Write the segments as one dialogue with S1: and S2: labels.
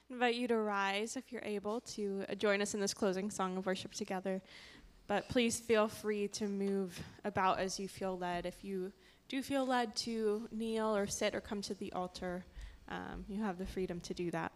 S1: invite you to rise if you're able to join us in this closing song of worship together. But please feel free to move about as you feel led. If you do feel led to kneel or sit or come to the altar, you have the freedom to do that.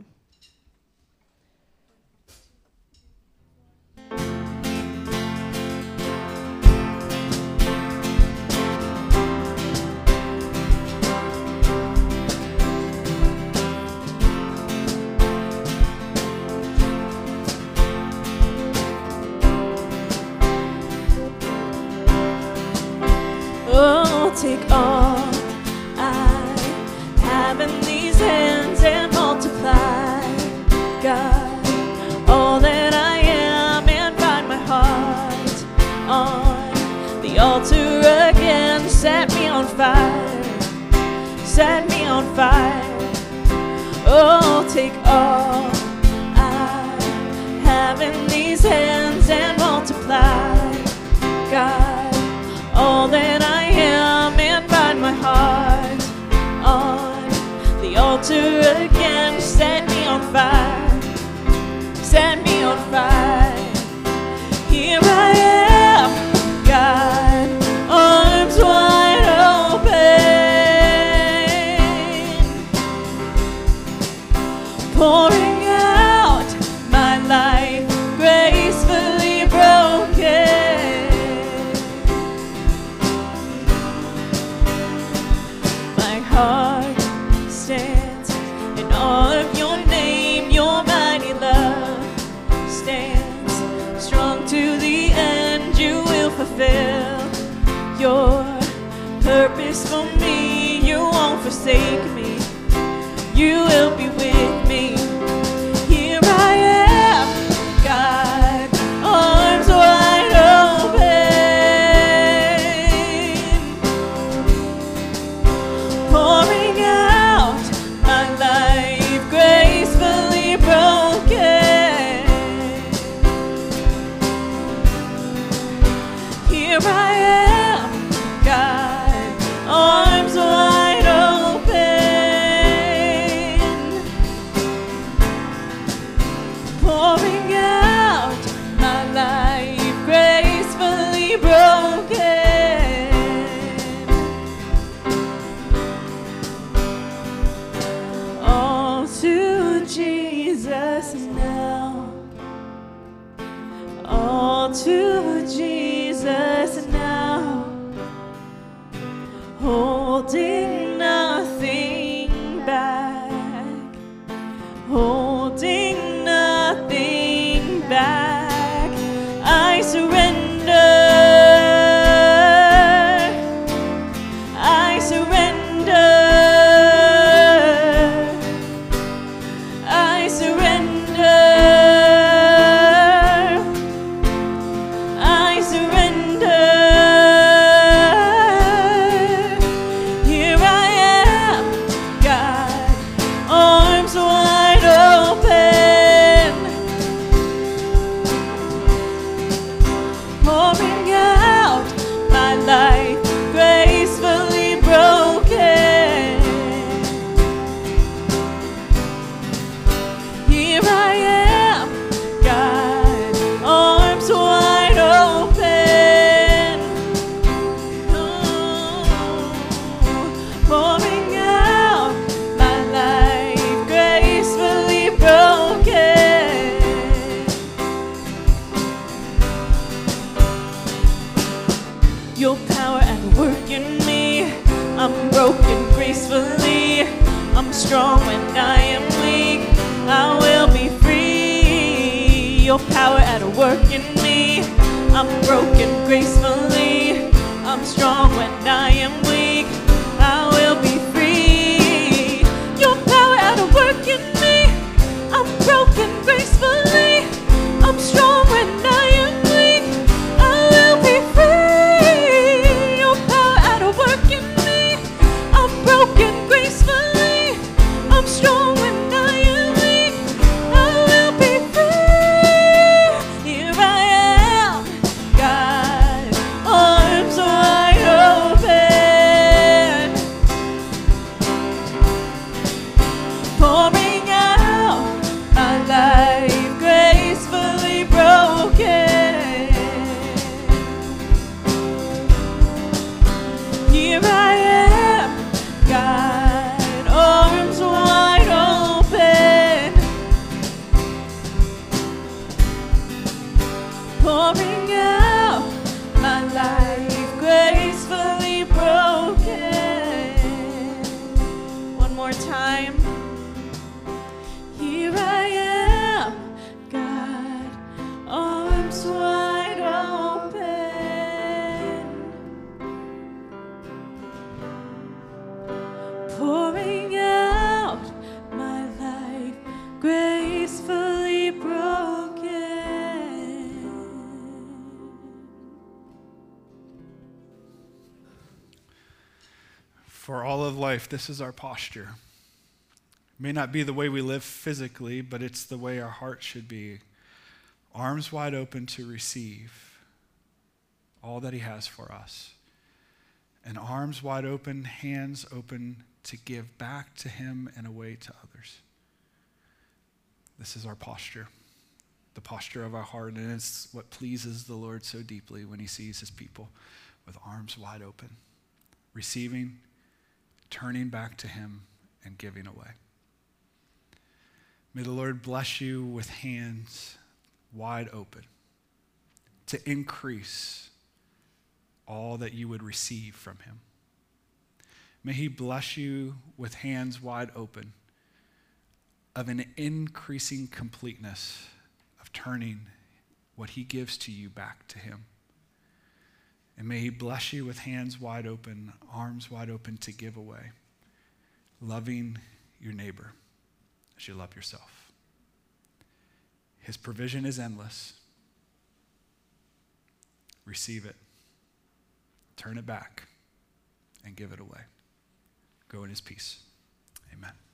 S2: Oh, take all I have in these hands and multiply, God, all that I am, and find my heart on the altar again. Set me on fire, set me on fire. Oh, take all I have in these hands and multiply, God, all that I am, and find my heart on the altar again. Set me on fire, set me on fire. Here I am, God, arms wide open, pouring out my life gracefully broken. Heart stands in awe of your name. Your mighty love stands strong to the end. You will fulfill your purpose for me. You won't forsake me, you will be with me. Here I am, God, arms wide open, pouring out my life gracefully broken. Here I am, God, arms wide open, pouring out my life gracefully broken. All to Jesus now, all to Jesus now, holding nothing back, holding nothing back. I surrender, I surrender, I surrender, I surrender. Here I am, God, arms wide open, pouring out my life gracefully broken. Here I am, God, arms wide open, pouring out my life gracefully broken. Your power at work in me, I'm broken gracefully, I'm strong when I am weak, I will be free. Your power at work in me, I'm broken gracefully, I'm strong when I am weak, I will be free. Your power at work in me, I'm broken gracefully, I'm strong when I am weak, I will be free. Your power at work in me, I'm broken gracefully, I'm strong when I am weak, I will be free. Here I am, God, arms wide open, gracefully broken.
S3: For all of life, this is our posture. It may not be the way we live physically, but it's the way our heart should be. Arms wide open to receive all that he has for us. And arms wide open, hands open to give back to him and away to others. This is our posture, the posture of our heart, and it's what pleases the Lord so deeply when he sees his people with arms wide open, receiving, turning back to him, and giving away. May the Lord bless you with hands wide open to increase all that you would receive from him. May he bless you with hands wide open of an increasing completeness of turning what he gives to you back to him. And may he bless you with hands wide open, arms wide open to give away, loving your neighbor as you love yourself. His provision is endless. Receive it, turn it back, and give it away. Go in his peace. Amen.